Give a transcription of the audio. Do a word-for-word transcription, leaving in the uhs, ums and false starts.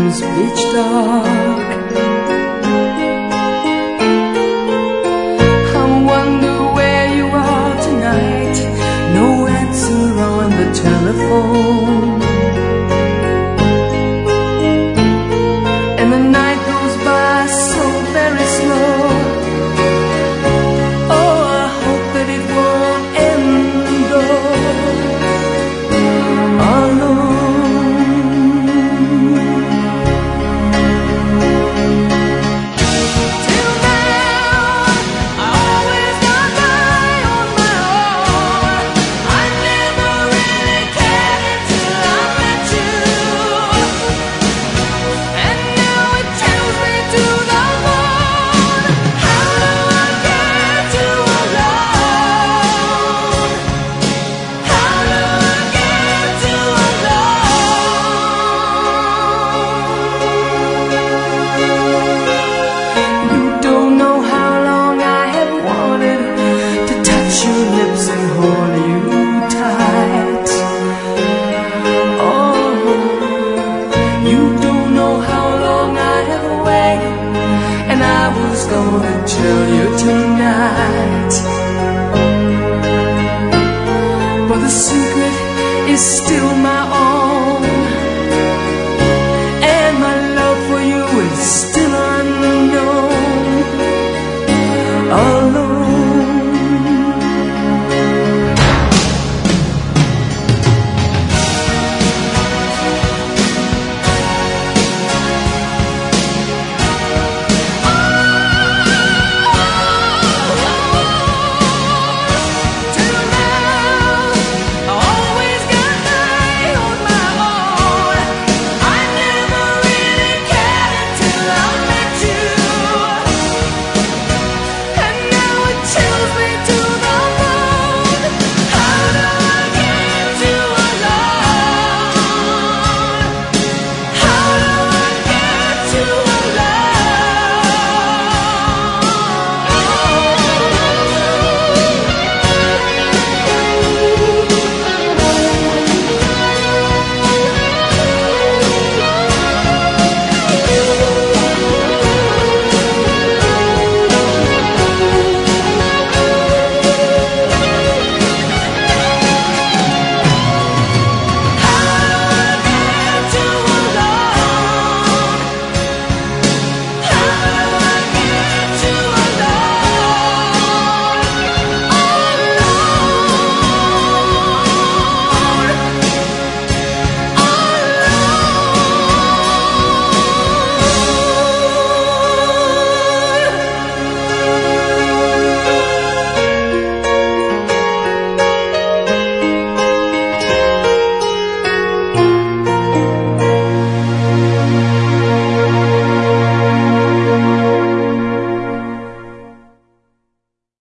was pitch dark. I wonder where you are tonight. No answer on the telephone. And the night goes by so very slow. Oh, I hope that it won't end all alone. Gonna tell you tonight, but the secret is still mine.